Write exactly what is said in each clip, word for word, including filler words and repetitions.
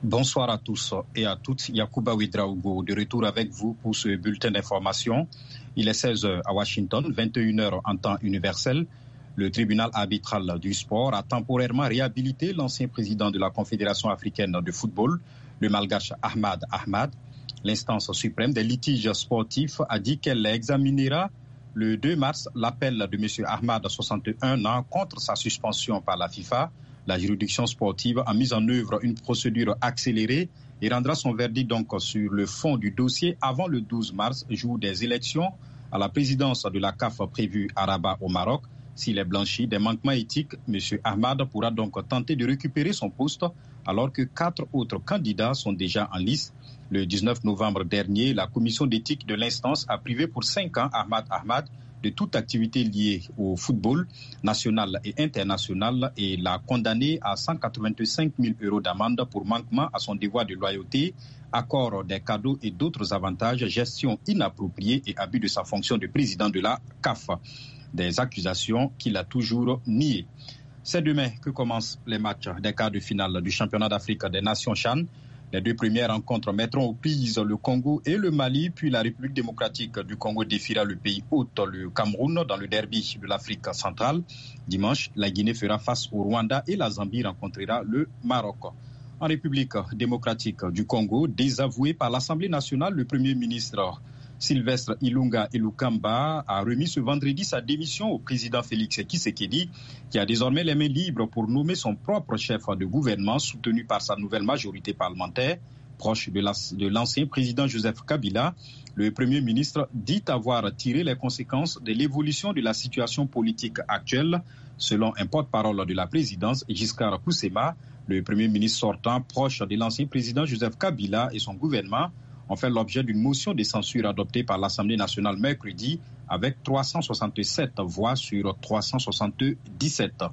Bonsoir à tous et à toutes. Yacouba Ouedraogo de retour avec vous pour ce bulletin d'information. Il est seize heures à Washington, vingt et une heures en temps universel. Le tribunal arbitral du sport a temporairement réhabilité l'ancien président de la Confédération africaine de football, le malgache Ahmad Ahmad. L'instance suprême des litiges sportifs a dit qu'elle examinera le deux mars l'appel de M. Ahmad, soixante et un ans, contre sa suspension par la FIFA. La juridiction sportive a mis en œuvre une procédure accélérée et rendra son verdict donc sur le fond du dossier avant le douze mars, jour des élections à la présidence de la C A F prévue à Rabat au Maroc. S'il est blanchi des manquements éthiques, M. Ahmad pourra donc tenter de récupérer son poste alors que quatre autres candidats sont déjà en lice. Le dix-neuf novembre dernier, la commission d'éthique de l'instance a privé pour cinq ans Ahmad Ahmad de toute activité liée au football national et international et l'a condamné à cent quatre-vingt-cinq mille euros d'amende pour manquement à son devoir de loyauté, accord des cadeaux et d'autres avantages, gestion inappropriée et abus de sa fonction de président de la C A F. Des accusations qu'il a toujours niées. C'est demain que commencent les matchs des quarts de finale du championnat d'Afrique des Nations CHAN. Les deux premières rencontres mettront aux prises le Congo et le Mali, puis la République démocratique du Congo défiera le pays hôte, le Cameroun, dans le derby de l'Afrique centrale. Dimanche, la Guinée fera face au Rwanda et la Zambie rencontrera le Maroc. En République démocratique du Congo, désavoué par l'Assemblée nationale, le Premier ministre Sylvestre Ilunga Ilukamba a remis ce vendredi sa démission au président Félix Tshisekedi, qui a désormais les mains libres pour nommer son propre chef de gouvernement, soutenu par sa nouvelle majorité parlementaire. Proche de, la, de l'ancien président Joseph Kabila, le Premier ministre dit avoir tiré les conséquences de l'évolution de la situation politique actuelle. Selon un porte-parole de la présidence, Giscard Koussema, le Premier ministre sortant, proche de l'ancien président Joseph Kabila et son gouvernement, ont fait l'objet d'une motion de censure adoptée par l'Assemblée nationale mercredi avec trois cent soixante-sept voix sur trois cent soixante-dix-sept.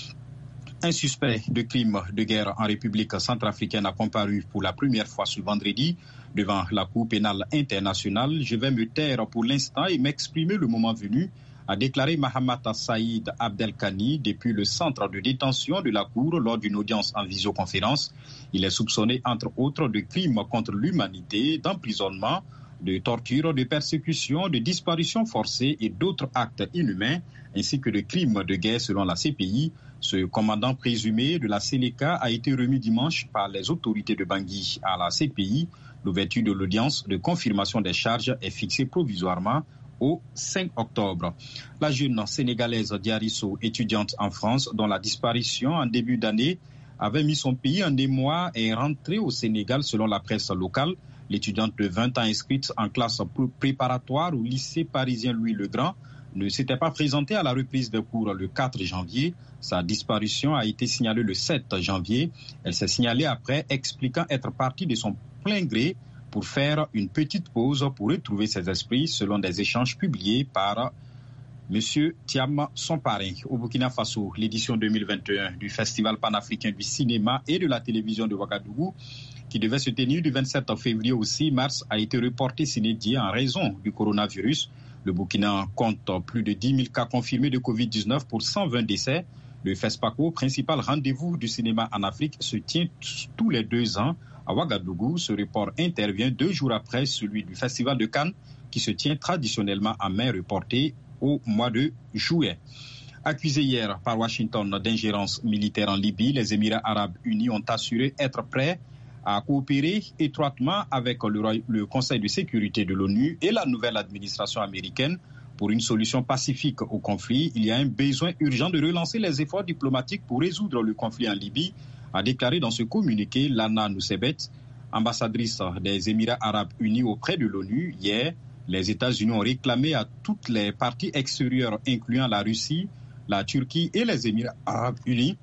Un suspect de crime de guerre en République centrafricaine a comparu pour la première fois ce vendredi devant la Cour pénale internationale. Je vais me taire pour l'instant et m'exprimer le moment venu, a déclaré Mahamata Saïd Abdelkani depuis le centre de détention de la Cour lors d'une audience en visioconférence. Il est soupçonné, entre autres, de crimes contre l'humanité, d'emprisonnement, de torture, de persécution, de disparition forcée et d'autres actes inhumains, ainsi que de crimes de guerre selon la C P I. Ce commandant présumé de la Séléka a été remis dimanche par les autorités de Bangui à la C P I. L'ouverture de l'audience de confirmation des charges est fixée provisoirement au cinq octobre. La jeune sénégalaise Diarisso, étudiante en France, dont la disparition en début d'année avait mis son pays en émoi, est rentrée au Sénégal selon la presse locale. L'étudiante de vingt ans inscrite en classe préparatoire au lycée parisien Louis le Grand ne s'était pas présentée à la reprise des cours le quatre janvier. Sa disparition a été signalée le sept janvier. Elle s'est signalée après, expliquant être partie de son plein gré pour faire une petite pause pour retrouver ses esprits, selon des échanges publiés par M. Thiam, son parrain. Au Burkina Faso, l'édition deux mille vingt et un du Festival panafricain du cinéma et de la télévision de Ouagadougou, qui devait se tenir du vingt-sept février au six mars, a été reporté s'inédié en raison du coronavirus. Le Burkina compte plus de dix mille cas confirmés de covid dix-neuf pour cent vingt décès. Le FESPACO, principal rendez-vous du cinéma en Afrique, se tient tous les deux ans à Ouagadougou. Ce report intervient deux jours après celui du Festival de Cannes, qui se tient traditionnellement à mai, reporté au mois de juillet. Accusés hier par Washington d'ingérence militaire en Libye, les Émirats arabes unis ont assuré être prêts à coopérer étroitement avec le, le Conseil de sécurité de l'ONU et la nouvelle administration américaine pour une solution pacifique au conflit. Il y a un besoin urgent de relancer les efforts diplomatiques pour résoudre le conflit en Libye, a déclaré dans ce communiqué Lana Noussebet, ambassadrice des Émirats arabes unis auprès de l'ONU. Hier, les États-Unis ont réclamé à toutes les parties extérieures, incluant la Russie, la Turquie et les Émirats arabes unis,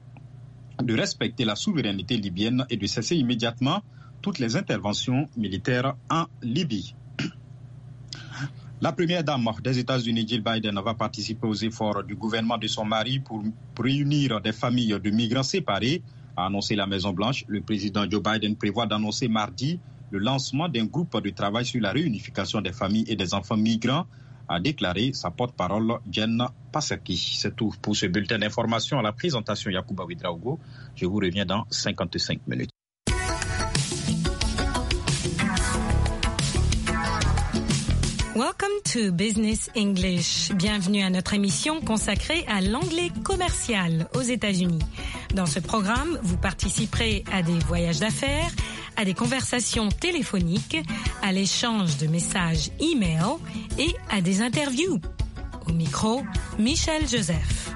de respecter la souveraineté libyenne et de cesser immédiatement toutes les interventions militaires en Libye. La première dame des États-Unis, Jill Biden, va participer aux efforts du gouvernement de son mari pour réunir des familles de migrants séparés, a annoncé la Maison-Blanche. Le président Joe Biden prévoit d'annoncer mardi le lancement d'un groupe de travail sur la réunification des familles et des enfants migrants, a déclaré sa porte-parole Jen Psaki. C'est tout pour ce bulletin d'information. À la présentation, Yacouba Ouedraogo. Je vous reviens dans cinquante-cinq minutes. Welcome to Business English. Bienvenue à notre émission consacrée à l'anglais commercial aux États-Unis. Dans ce programme, vous participerez à des voyages d'affaires, à des conversations téléphoniques, à l'échange de messages e-mail et à des interviews. Au micro, Michel Joseph.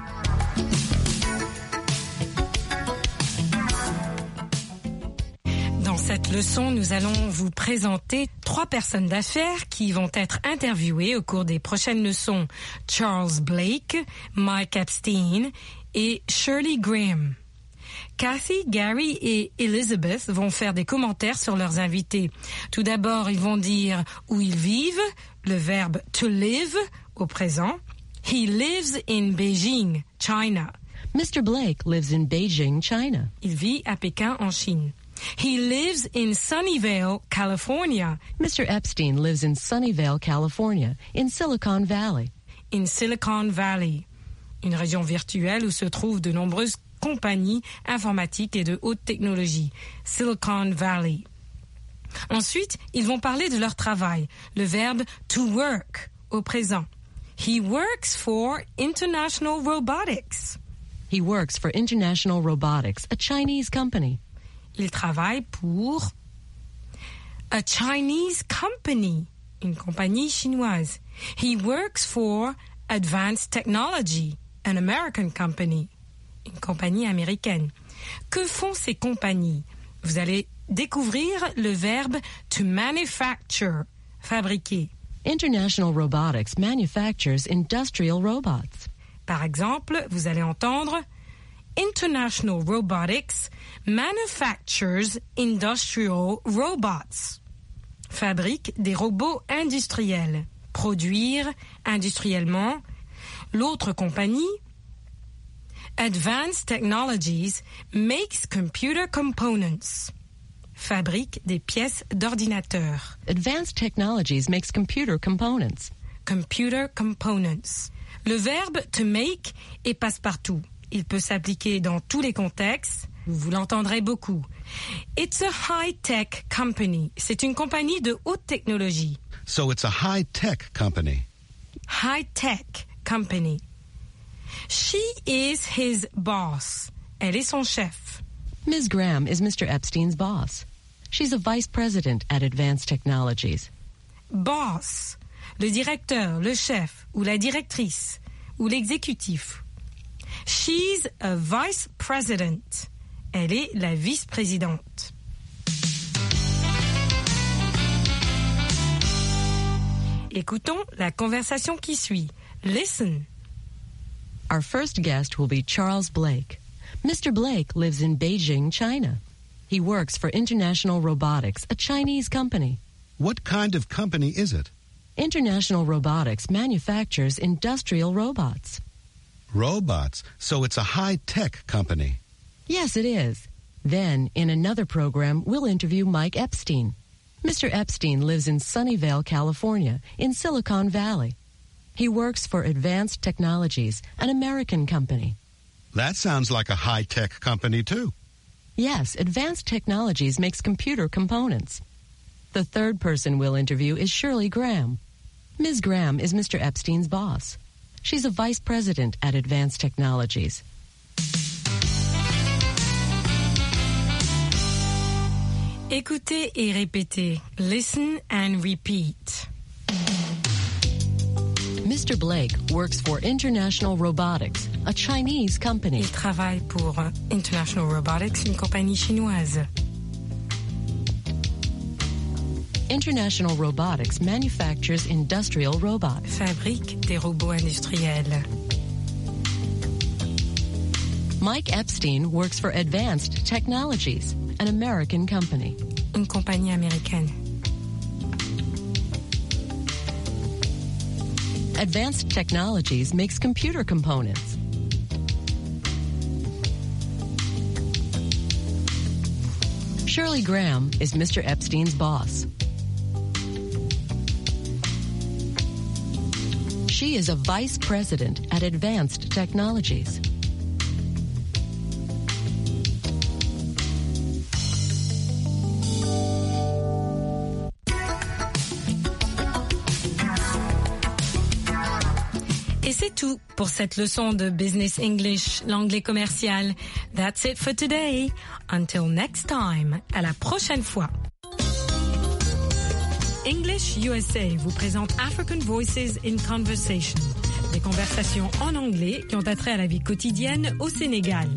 Dans cette leçon, nous allons vous présenter trois personnes d'affaires qui vont être interviewées au cours des prochaines leçons. Charles Blake, Mike Epstein et Shirley Graham. Kathy, Gary et Elizabeth vont faire des commentaires sur leurs invités. Tout d'abord, ils vont dire où ils vivent, le verbe to live au présent. He lives in Beijing, China. Mister Blake lives in Beijing, China. Il vit à Pékin, en Chine. He lives in Sunnyvale, California. Mister Epstein lives in Sunnyvale, California, in Silicon Valley. In Silicon Valley, une région virtuelle où se trouvent de nombreuses compagnies informatiques et de haute technologie. Silicon Valley. Ensuite, ils vont parler de leur travail, le verbe to work au présent. He works for International Robotics. He works for International Robotics, a Chinese company. Il travaille pour a Chinese company, une compagnie chinoise. He works for Advanced Technology, an American company, une compagnie américaine. Que font ces compagnies? Vous allez découvrir le verbe to manufacture, fabriquer. International Robotics manufactures industrial robots. Par exemple, vous allez entendre International Robotics manufactures industrial robots. Fabrique des robots industriels. Produire industriellement. L'autre compagnie, Advanced Technologies, makes computer components. Fabrique des pièces d'ordinateur. Advanced Technologies makes computer components. Computer components. Le verbe to make est passe-partout. Il peut s'appliquer dans tous les contextes. Vous l'entendrez beaucoup. It's a high-tech company. C'est une compagnie de haute technologie. So it's a high-tech company. High-tech company. She is his boss. Elle est son chef. Miz Graham is Mister Epstein's boss. She's a vice president at Advanced Technologies. Boss. Le directeur, le chef, ou la directrice, ou l'exécutif. She's a vice president. Elle est la vice-présidente. Écoutons la conversation qui suit. Listen. Our first guest will be Charles Blake. Mister Blake lives in Beijing, China. He works for International Robotics, a Chinese company. What kind of company is it? International Robotics manufactures industrial robots. Robots. So it's a high-tech company. Yes, it is. Then, in another program, we'll interview Mike Epstein. Mister Epstein lives in Sunnyvale, California, in Silicon Valley. He works for Advanced Technologies, an American company. That sounds like a high-tech company, too. Yes, Advanced Technologies makes computer components. The third person we'll interview is Shirley Graham. Miz Graham is Mister Epstein's boss. She's a vice president at Advanced Technologies. Écoutez et répétez. Listen and repeat. Mister Blake works for International Robotics, a Chinese company. Il travaille pour International Robotics, une compagnie chinoise. International Robotics manufactures industrial robots. Fabrique des robots industriels. Mike Epstein works for Advanced Technologies, an American company. Une compagnie américaine. Advanced Technologies makes computer components. Shirley Graham is Mister Epstein's boss. She is a vice president at Advanced Technologies. Et c'est tout pour cette leçon de Business English, l'anglais commercial. That's it for today. Until next time. À la prochaine fois. English U S A vous présente African Voices in Conversation. Des conversations en anglais qui ont attrait à la vie quotidienne au Sénégal.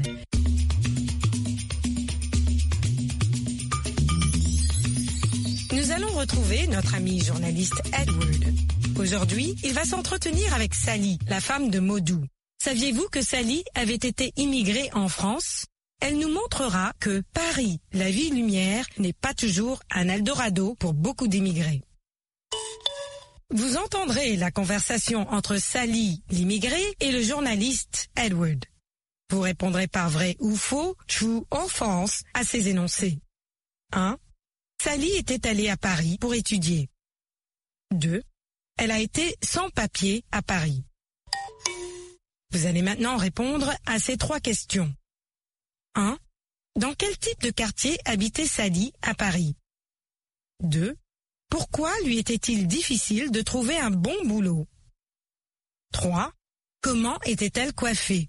Nous allons retrouver notre ami journaliste Edward. Aujourd'hui, il va s'entretenir avec Sally, la femme de Modou. Saviez-vous que Sally avait été immigrée en France? Elle nous montrera que Paris, la ville lumière, n'est pas toujours un Eldorado pour beaucoup d'immigrés. Vous entendrez la conversation entre Sally, l'immigrée, et le journaliste Edward. Vous répondrez par vrai ou faux, true or false, à ces énoncés. un. Sally était allée à Paris pour étudier. deux. Elle a été sans papier à Paris. Vous allez maintenant répondre à ces trois questions. un. Dans quel type de quartier habitait Sally à Paris? deux. Pourquoi lui était-il difficile de trouver un bon boulot? trois. Comment était-elle coiffée?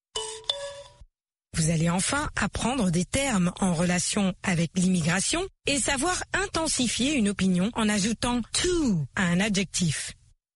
Vous allez enfin apprendre des termes en relation avec l'immigration et savoir intensifier une opinion en ajoutant to à un adjectif.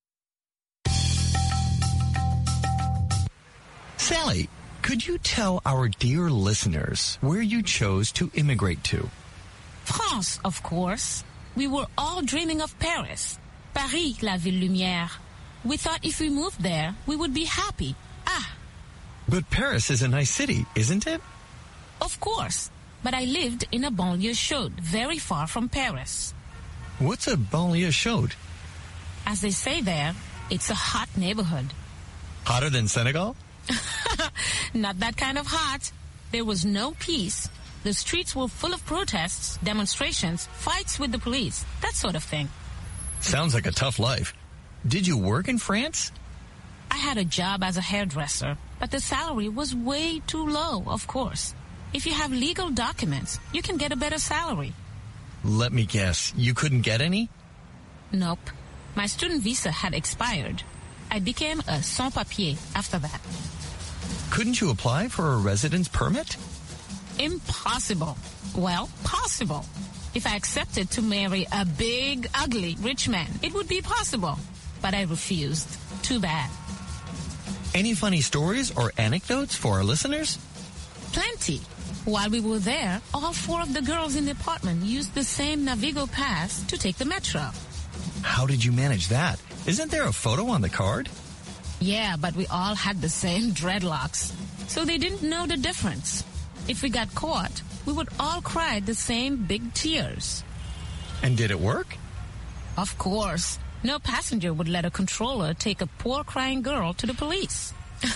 Sally, could you tell our dear listeners where you chose to immigrate to? France, of course. We were all dreaming of Paris. Paris, la ville lumière. We thought if we moved there, we would be happy. Ah! But Paris is a nice city, isn't it? Of course. But I lived in a banlieue chaude, very far from Paris. What's a banlieue chaude? As they say there, it's a hot neighborhood. Hotter than Senegal? Not that kind of hot. There was no peace. The streets were full of protests, demonstrations, fights with the police, that sort of thing. Sounds like a tough life. Did you work in France? I had a job as a hairdresser, but the salary was way too low, of course. If you have legal documents, you can get a better salary. Let me guess, you couldn't get any? Nope. My student visa had expired. I became a sans-papier after that. Couldn't you apply for a residence permit? Impossible. Well, possible. If I accepted to marry a big, ugly, rich man, it would be possible. But I refused. Too bad. Any funny stories or anecdotes for our listeners? Plenty. While we were there, all four of the girls in the apartment used the same Navigo pass to take the metro. How did you manage that? Isn't there a photo on the card? Yeah, but we all had the same dreadlocks. So they didn't know the difference. If we got caught, we would all cry the same big tears. And did it work? Of course. No passenger would let a controller take a poor crying girl to the police.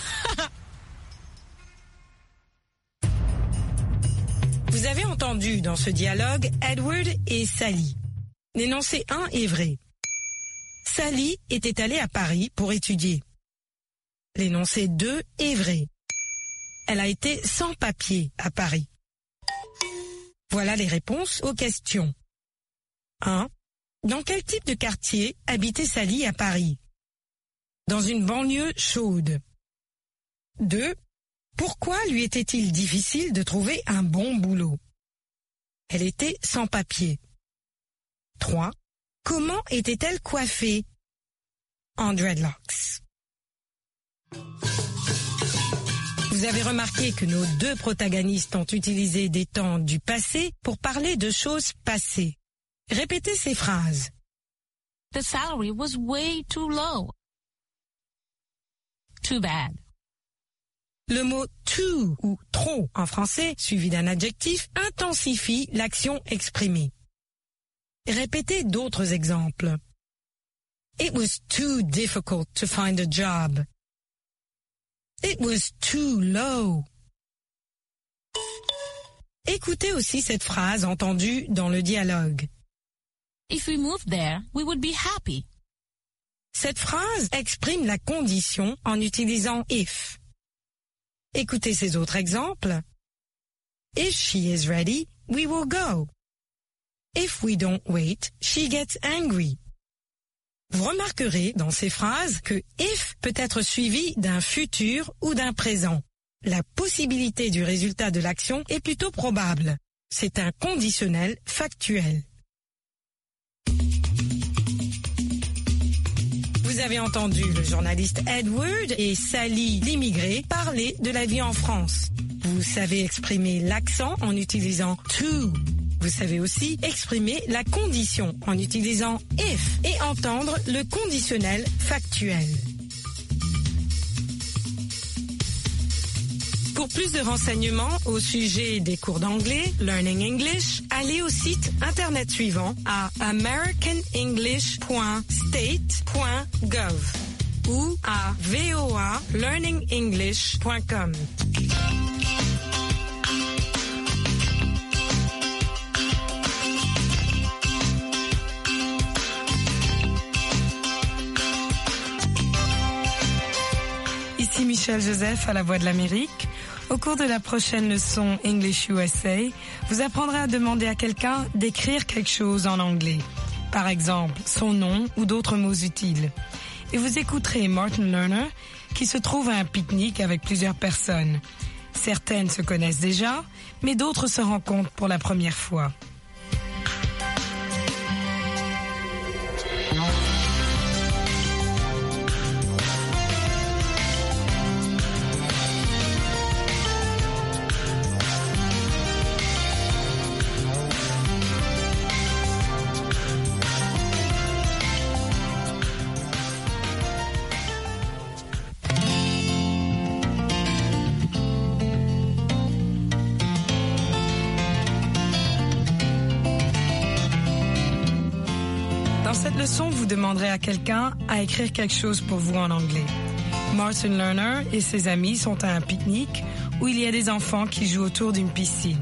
Vous avez entendu dans ce dialogue Edward et Sally. L'énoncé un est vrai. Sally était allée à Paris pour étudier. L'énoncé deux est vrai. Elle a été sans papier à Paris. Voilà les réponses aux questions. un. Dans quel type de quartier habitait Sally à Paris? Dans une banlieue chaude. deux. Pourquoi lui était-il difficile de trouver un bon boulot? Elle était sans papier. trois. Comment était-elle coiffée? En dreadlocks. Vous avez remarqué que nos deux protagonistes ont utilisé des temps du passé pour parler de choses passées. Répétez ces phrases. The salary was way too low. Too bad. Le mot too ou trop en français, suivi d'un adjectif, intensifie l'action exprimée. Répétez d'autres exemples. It was too difficult to find a job. It was too low. Écoutez aussi cette phrase entendue dans le dialogue. If we moved there, we would be happy. Cette phrase exprime la condition en utilisant if. Écoutez ces autres exemples. If she is ready, we will go. If we don't wait, she gets angry. Vous remarquerez dans ces phrases que if peut être suivi d'un futur ou d'un présent. La possibilité du résultat de l'action est plutôt probable. C'est un conditionnel factuel. Vous avez entendu le journaliste Edward et Sally l'immigré parler de la vie en France. Vous savez exprimer l'accent en utilisant to. Vous savez aussi exprimer la condition en utilisant if et entendre le conditionnel factuel. Pour plus de renseignements au sujet des cours d'anglais, Learning English, allez au site internet suivant à american english point state point gov ou à voa learning english point com. Ici Michel Joseph à la Voix de l'Amérique. Au cours de la prochaine leçon English U S A, vous apprendrez à demander à quelqu'un d'écrire quelque chose en anglais. Par exemple, son nom ou d'autres mots utiles. Et vous écouterez Martin Lerner qui se trouve à un pique-nique avec plusieurs personnes. Certaines se connaissent déjà, mais d'autres se rencontrent pour la première fois. Dans cette leçon, vous demanderez à quelqu'un à écrire quelque chose pour vous en anglais. Martin Lerner et ses amis sont à un pique-nique où il y a des enfants qui jouent autour d'une piscine.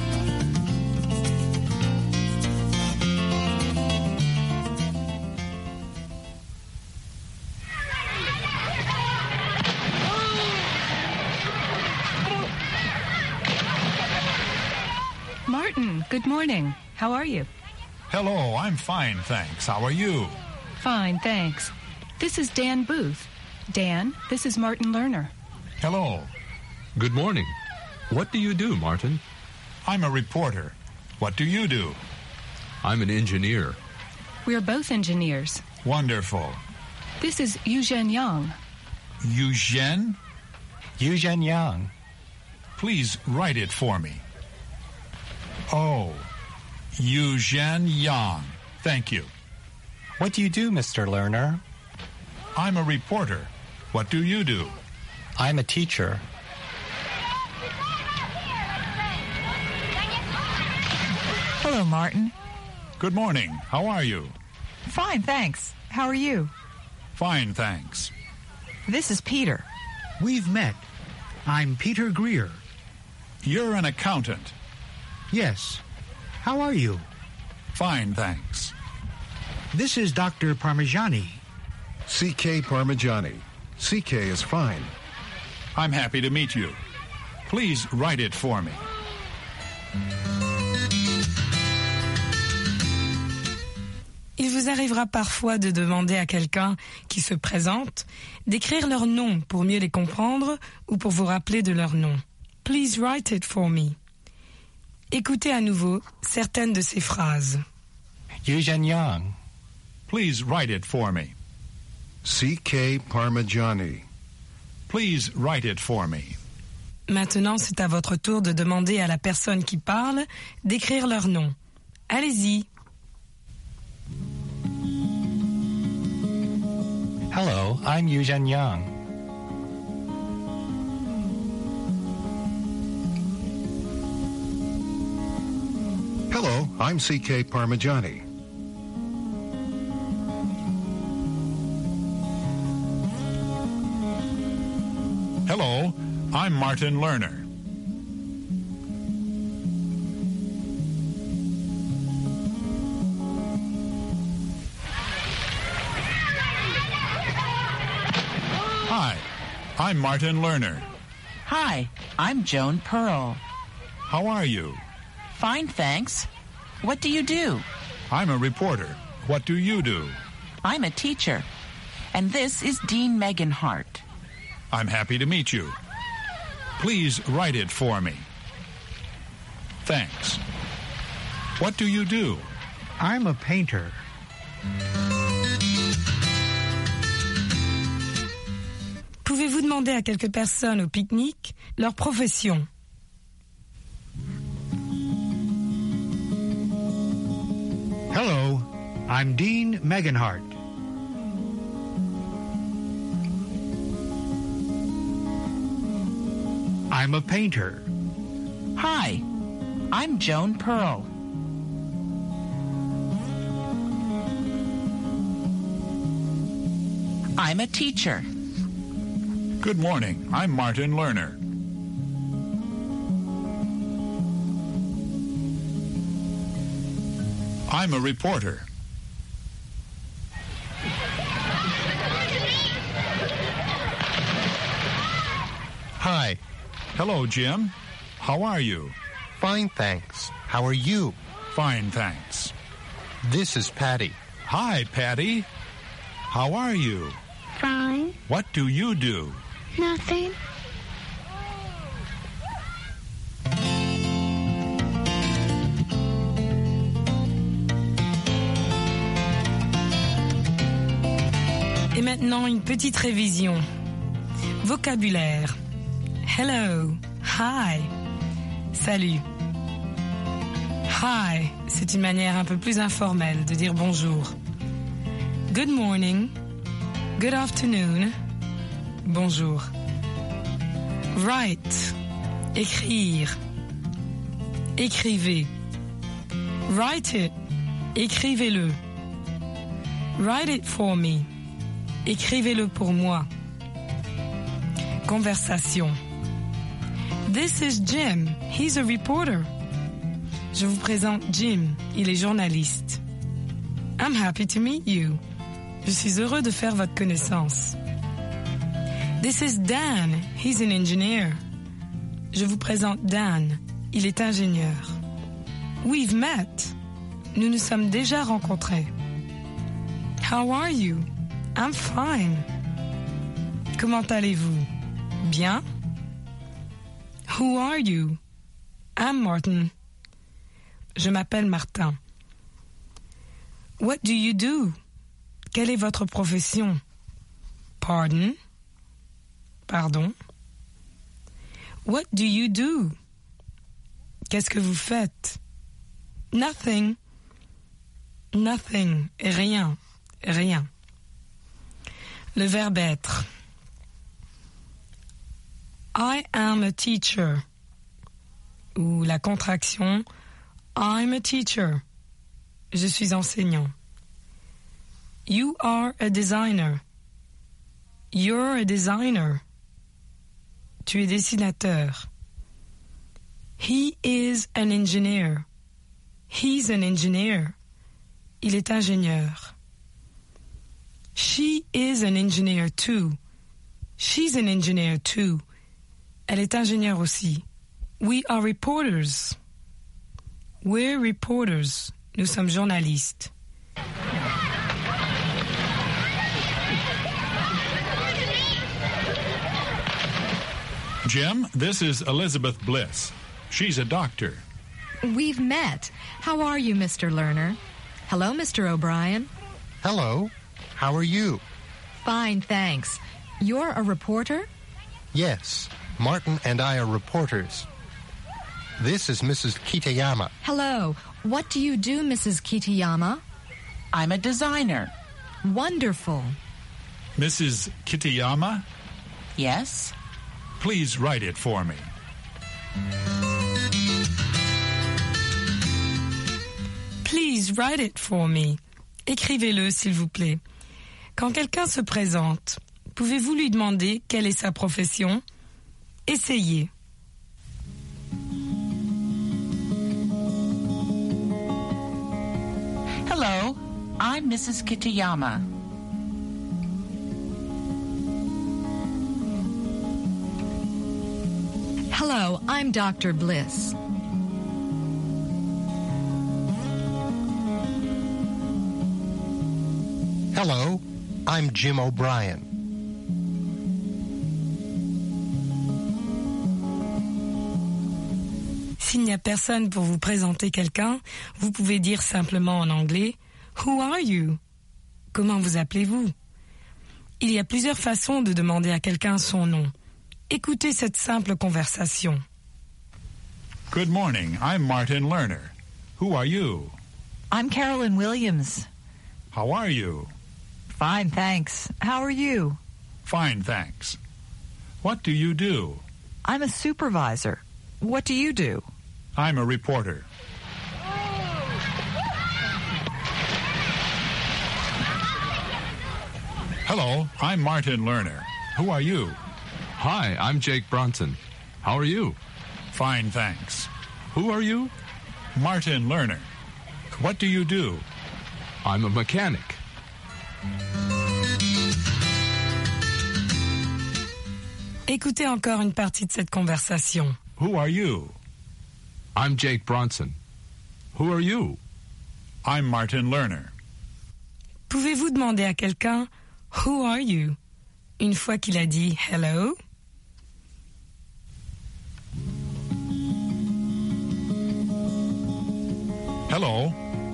Martin, good morning. How are you? Hello, I'm fine, thanks. How are you? Fine, thanks. This is Dan Booth. Dan, this is Martin Lerner. Hello. Good morning. What do you do, Martin? I'm a reporter. What do you do? I'm an engineer. We're both engineers. Wonderful. This is Eugene Yang. Eugene? Eugene Yang. Please write it for me. Oh, Eugene Yang. Thank you. What do you do, Mister Lerner? I'm a reporter. What do you do? I'm a teacher. Hello, Martin. Good morning. How are you? Fine, thanks. How are you? Fine, thanks. This is Peter. We've met. I'm Peter Greer. You're an accountant. Yes. How are you? Fine, thanks. This is Doctor Parmigiani. C K Parmigiani. C K is fine. I'm happy to meet you. Please write it for me. Il vous arrivera parfois de demander à quelqu'un qui se présente d'écrire leur nom pour mieux les comprendre ou pour vous rappeler de leur nom. Please write it for me. Écoutez à nouveau certaines de ces phrases. Eugene Yang. Please write it for me. C K Parmigiani. Please write it for me. Maintenant, c'est à votre tour de demander à la personne qui parle d'écrire leur nom. Allez-y. Hello, I'm Eugene Yang. Hello, I'm C K Parmigiani. Hello, I'm Martin Lerner. Hi, I'm Martin Lerner. Hi, I'm Joan Pearl. How are you? Fine, thanks. What do you do? I'm a reporter. What do you do? I'm a teacher. And this is Dean Megan Hart. I'm happy to meet you. Please write it for me. Thanks. What do you do? I'm a painter. Pouvez-vous demander à quelques personnes au pique-nique leur profession? Hello, I'm Dean Meganhart. I'm a painter. Hi, I'm Joan Pearl. I'm a teacher. Good morning. I'm Martin Lerner. I'm a reporter. Hi. Hello, Jim. How are you? Fine, thanks. How are you? Fine, thanks. This is Patty. Hi, Patty. How are you? Fine. What do you do? Nothing. Et maintenant, une petite révision. Vocabulaire. Hello. Hi. Salut. Hi, c'est une manière un peu plus informelle de dire bonjour. Good morning. Good afternoon. Bonjour. Write. Écrire. Écrivez. Write it. Écrivez-le. Write it for me. Écrivez-le pour moi. Conversation. This is Jim. He's a reporter. Je vous présente Jim. Il est journaliste. I'm happy to meet you. Je suis heureux de faire votre connaissance. This is Dan. He's an engineer. Je vous présente Dan. Il est ingénieur. We've met. Nous nous sommes déjà rencontrés. How are you? I'm fine. Comment allez-vous? Bien? Who are you? I'm Martin. Je m'appelle Martin. What do you do? Quelle est votre profession? Pardon? Pardon? What do you do? Qu'est-ce que vous faites? Nothing. Nothing. Rien. Rien. Le verbe être. I am a teacher. Ou la contraction I'm a teacher. Je suis enseignant. You are a designer. You're a designer. Tu es dessinateur. He is an engineer. He's an engineer. Il est ingénieur. She is an engineer too. She's an engineer too. Elle est ingénieure aussi. We are reporters. We're reporters. Nous sommes journalistes. Jim, this is Elizabeth Bliss. She's a doctor. We've met. How are you, Mister Lerner? Hello, Mister O'Brien. Hello. How are you? Fine, thanks. You're a reporter? Yes. Martin and I are reporters. This is Missus Kitayama. Hello. What do you do, Missus Kitayama? I'm a designer. Wonderful. Missus Kitayama? Yes? Please write it for me. Please write it for me. Écrivez-le, s'il vous plaît. Quand quelqu'un se présente, pouvez-vous lui demander quelle est sa profession? Essayez. Hello, I'm Missus Kitayama. Hello, I'm Doctor Bliss. Hello, I'm Jim O'Brien. S'il n'y a personne pour vous présenter quelqu'un, vous pouvez dire simplement en anglais « Who are you ?» Comment vous appelez-vous? Il y a plusieurs façons de demander à quelqu'un son nom. Écoutez cette simple conversation. Good morning, I'm Martin Lerner. Who are you? I'm Carolyn Williams. How are you? Fine, thanks. How are you? Fine, thanks. What do you do? I'm a supervisor. What do you do? I'm a reporter. Hello, I'm Martin Lerner. Who are you? Hi, I'm Jake Bronson. How are you? Fine, thanks. Who are you? Martin Lerner. What do you do? I'm a mechanic. Écoutez encore une partie de cette conversation. Who are you? I'm Jake Bronson. Who are you? I'm Martin Lerner. Pouvez-vous demander à quelqu'un « Who are you ?» une fois qu'il a dit « Hello » ? Hello.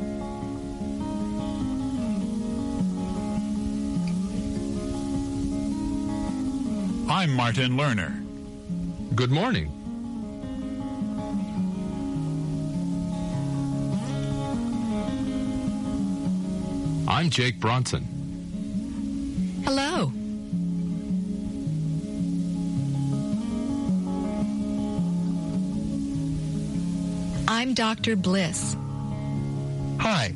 I'm Martin Lerner. Good morning. I'm Jake Bronson. Hello. I'm Doctor Bliss. Hi.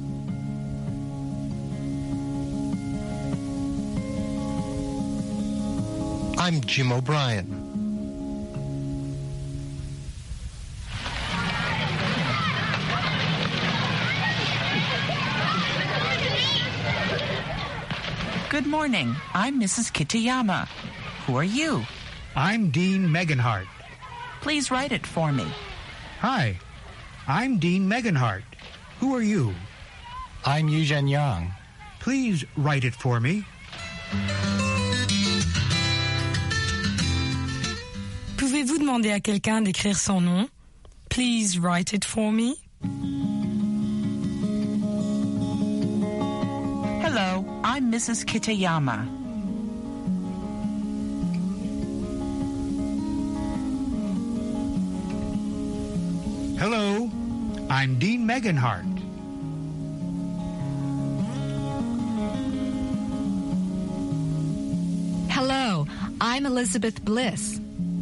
I'm Jim O'Brien. Good morning. I'm Missus Kitayama. Who are you? I'm Dean Meganhart. Please write it for me. Hi, I'm Dean Meganhart. Who are you? I'm Yuzhen Yang. Please write it for me. Pouvez-vous demander à quelqu'un d'écrire son nom? Please write it for me. Hello, I'm Missus Kitayama. Hello, I'm Dean Meganhart. Hello, I'm Elizabeth Bliss.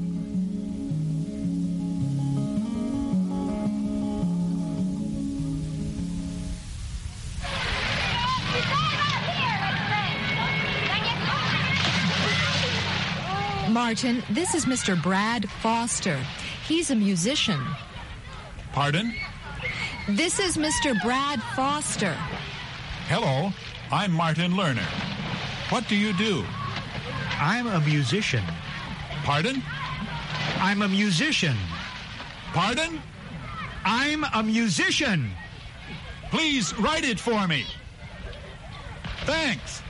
Martin, this is Mister Brad Foster. He's a musician. Pardon? This is Mister Brad Foster. Hello, I'm Martin Lerner. What do you do? I'm a musician. Pardon? I'm a musician. Pardon? I'm a musician. Please write it for me. Thanks.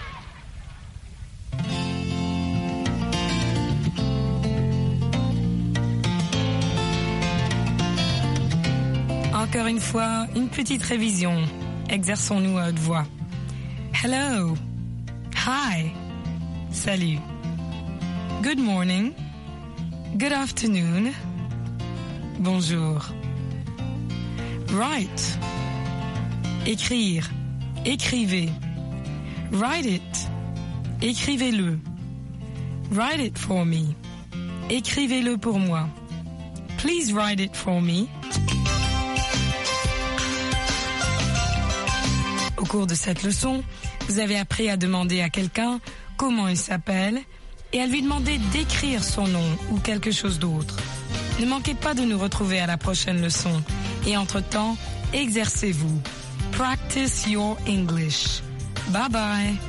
Encore une fois, une petite révision. Exerçons-nous à haute voix. Hello. Hi. Salut. Good morning. Good afternoon. Bonjour. Write. Écrire. Écrivez. Write it. Écrivez-le. Write it for me. Écrivez-le pour moi. Please write it for me. Au cours de cette leçon, vous avez appris à demander à quelqu'un comment il s'appelle et à lui demander d'écrire son nom ou quelque chose d'autre. Ne manquez pas de nous retrouver à la prochaine leçon et entre-temps, exercez-vous. Practice your English. Bye bye.